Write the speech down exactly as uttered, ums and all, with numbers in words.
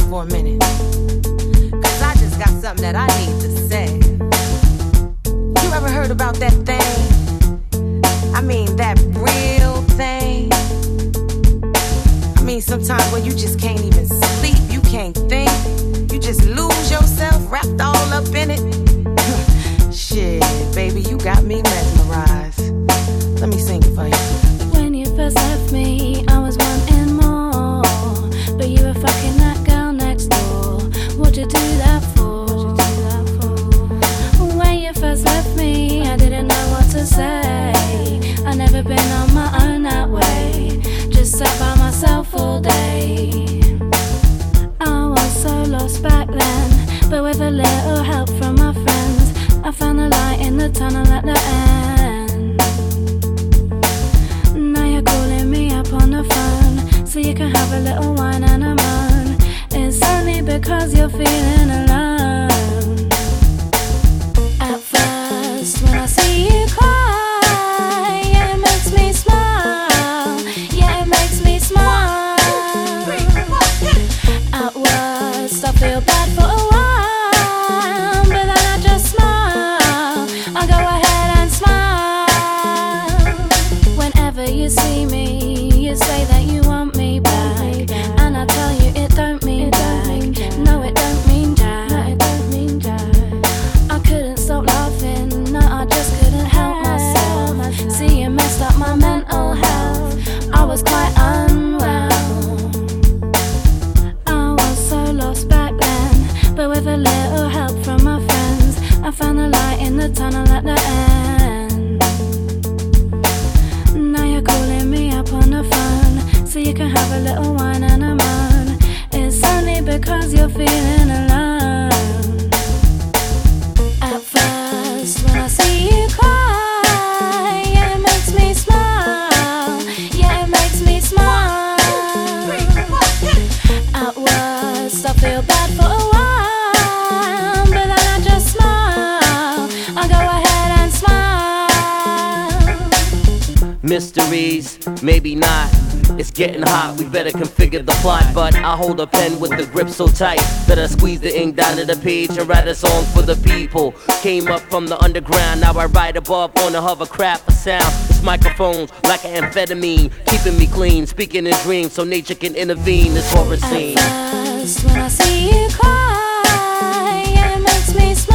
for a minute, cause I just got something that I need to say. You ever heard about that thing? I mean, that real thing. I mean, sometimes where you just can't even sleep, you can't think, you just lose yourself, wrapped all up in it. Shit, baby, you got me mesmerized. Let me sing it for you. When you first left me, I was wanting more, but you were fucking that girl next door. What'd you do that for? When you first left me, I didn't know what to say. I never been on my own that way, just sat by myself all day. I was so lost back then, but with a little help from my friends, I found a light in the tunnel at the end. Now you're calling me up on the phone, so you can have a little wine and a moan. It's only because you're feeling alone. At first, when I see you cry, yeah, it makes me smile. Yeah, it makes me smile. At worst, I feel bad for a while, but then I just smile. I go ahead and smile. Whenever you see me, you say that you want me back, and I tell you it don't mean back. No, it don't mean jack. I couldn't stop laughing, no, I just couldn't help myself. See, you messed up my mental health, I was quite unwell. I was so lost back then, but with a little help from my friends, I found a light in the tunnel at the end. Now you're calling me up on the phone, so you can have a little wine and a moan. It's only because you're feeling alone. At first, when I see you cry, yeah, it makes me smile. Yeah, it makes me smile. At worst, I feel bad for a while, but then I just smile. I go ahead and smile. Mysteries, maybe not. It's getting hot, we better configure the plot. But I hold a pen with the grip so tight that I squeeze the ink down to the page and write a song for the people. Came up from the underground, now I ride above on a hovercraft for sound. It's microphones like an amphetamine, keeping me clean, speaking in dreams so nature can intervene. This horror scene. At first, when I see you cry, yeah, it makes me smile.